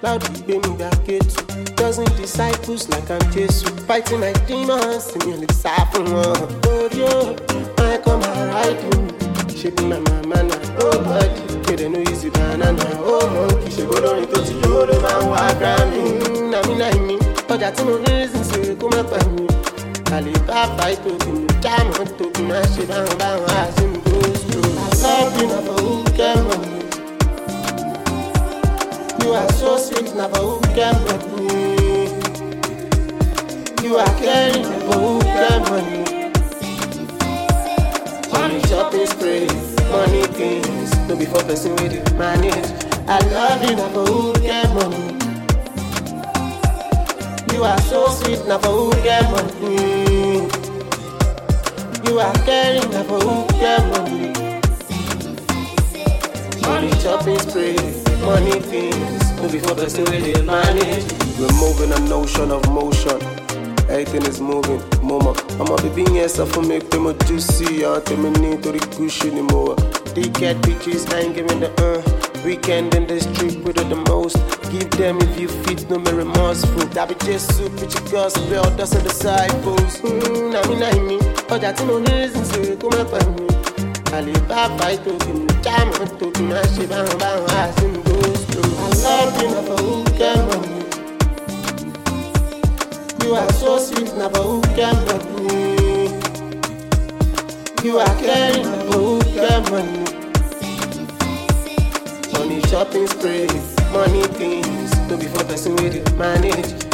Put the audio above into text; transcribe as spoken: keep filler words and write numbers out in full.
Loudly gbé mi gba kétu. Dozen disciples like I'm Jesus. Fighting my demons, mi ò lè sá fún wọn. Lórí o, I come and ride you. Ṣé bí my mama na nobody? Kéde no easy banana. Ó mọ̀ kì í ṣe gbólórin tó ti dúró ló máa ń wá Grammy. Nàmí náà mi, ọjà tí mo rí sí ṣe kó má pa mi. Kàlè bá fight òkè mi, jáàmù tó kì máa ṣe báwọn báwọn àti mi go slow. I love you na for who get money. You are so sweet na for who get money. You are caring na for who get money. Money shopping spree, money things, no be for person with it manage. I love you na for who get money. You are so sweet na for who get money. You are caring na for who get money. Money shopping spree, money things, no be for person with it manage. We're moving a notion of motion. Everything is moving, mama. I'ma be being here, so for me, them a juicy. I tell me need to the cushion anymore. They get bitches, I ain't giving the uh. Weekend in the street with the most. Give them if you fit, no me remorseful. That be just soup with your gospel, dust and disciples. Mmm, na mi na mi. Ọjà tí mo ní reason ṣe kó má pa mi. Kàlè bá fight òkè mi, jáàmù tó kì máa ṣe báwọn báwọn àti mi go slow. I love you na for who get money. You are so sweet na for who get money. You are caring na for who get money. Money shopping spree, money things, no be for person with it manage.